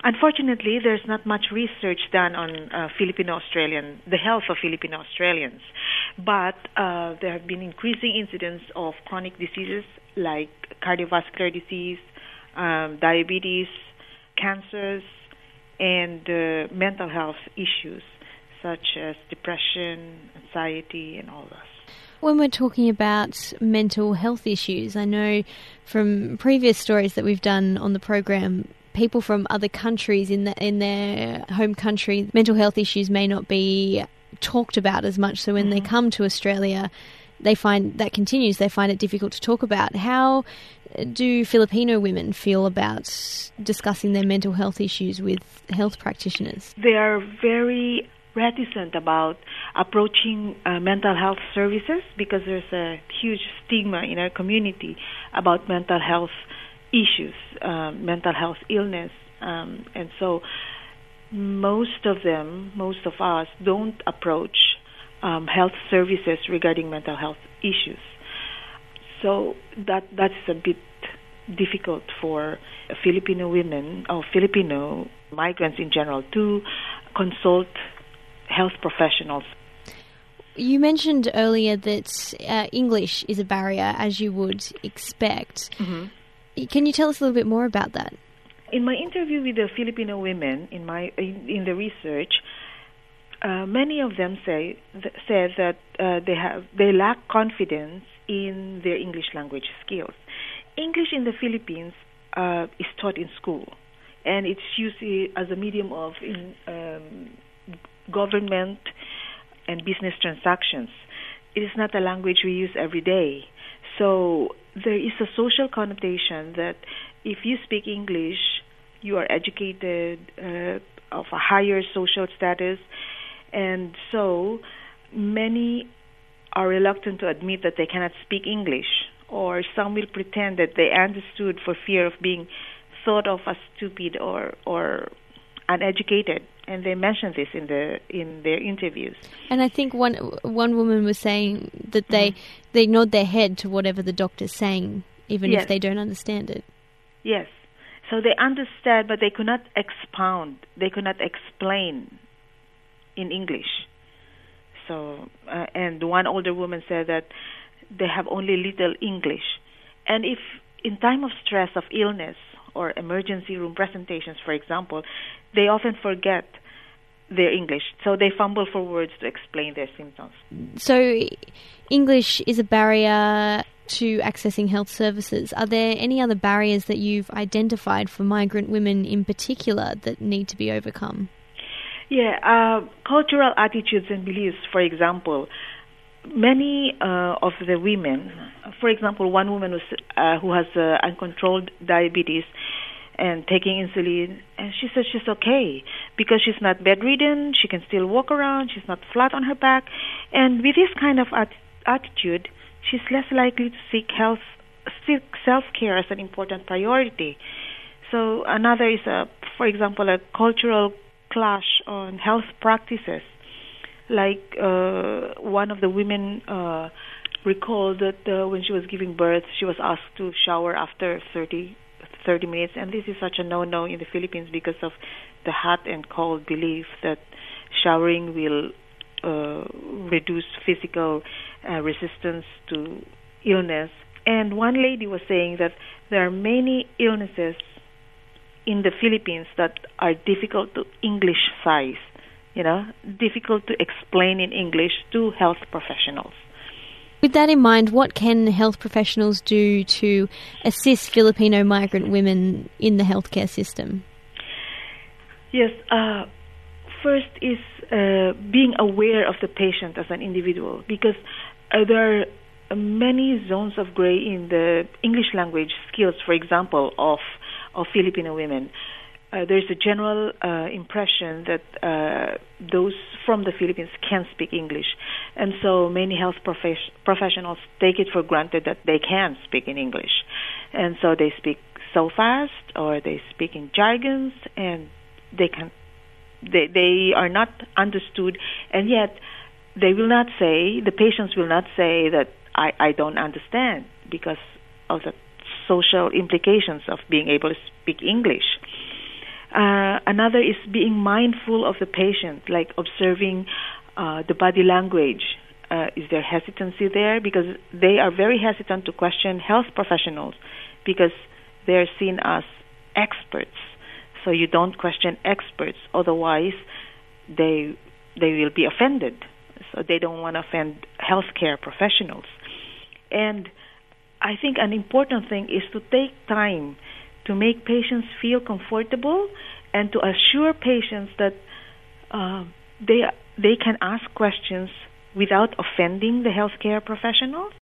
Unfortunately, there's not much research done on the health of Filipino Australians. But there have been increasing incidents of chronic diseases like cardiovascular disease, diabetes, cancers, and mental health issues such as depression, anxiety, and all this. When we're talking about mental health issues, I know from previous stories that we've done on the program, people from other countries in their home country, mental health issues may not be talked about as much. So when they come to Australia, they find that continues. They find it difficult to talk about. How do Filipino women feel about discussing their mental health issues with health practitioners? They are very reticent about approaching mental health services because there's a huge stigma in our community about mental health issues, mental health illness, and so most of us don't approach health services regarding mental health issues. So that's a bit difficult for Filipino women or Filipino migrants in general to consult health professionals. You mentioned earlier that English is a barrier, as you would expect. Mm-hmm. Can you tell us a little bit more about that? In my interview with the Filipino women in the research, many of them said that they lack confidence in their English language skills. English in the Philippines is taught in school, and it's used as a medium of government and business transactions. It is not a language we use every day. So there is a social connotation that if you speak English, you are educated, of a higher social status, and so many are reluctant to admit that they cannot speak English, or some will pretend that they understood for fear of being thought of as stupid or uneducated, and they mentioned this in their interviews. And I think one woman was saying that they nod their head to whatever the doctor's saying, even if they don't understand it. Yes. So they understand, but they could not expound. They could not explain in English. So, and one older woman said that they have only little English. And if in time of stress, of illness, or emergency room presentations, for example, they often forget their English. So they fumble for words to explain their symptoms. So English is a barrier to accessing health services. Are there any other barriers that you've identified for migrant women in particular that need to be overcome? Yeah, cultural attitudes and beliefs, for example. Many of the women, for example, one woman who has uncontrolled diabetes and taking insulin, and she says she's okay because she's not bedridden, she can still walk around, she's not flat on her back. And with this kind of attitude, she's less likely to seek self-care as an important priority. So another is, for example, a cultural clash on health practices. Like one of the women recalled that when she was giving birth, she was asked to shower after 30 minutes. And this is such a no-no in the Philippines because of the hot and cold belief that showering will reduce physical resistance to illness. And one lady was saying that there are many illnesses in the Philippines that are difficult to English-size. Difficult to explain in English to health professionals. With that in mind, what can health professionals do to assist Filipino migrant women in the healthcare system? Yes, first is being aware of the patient as an individual, because there are many zones of gray in the English language skills, for example, of Filipino women. There's a general impression that those from the Philippines can speak English. And so many health professionals take it for granted that they can speak in English. And so they speak so fast, or they speak in jargons, and they are not understood. And yet the patients will not say that I don't understand, because of the social implications of being able to speak English. Another is being mindful of the patient, like observing the body language. Is there hesitancy there? Because they are very hesitant to question health professionals because they're seen as experts. So you don't question experts, otherwise they will be offended. So they don't want to offend healthcare professionals. And I think an important thing is to take time to make patients feel comfortable and to assure patients that they can ask questions without offending the healthcare professionals.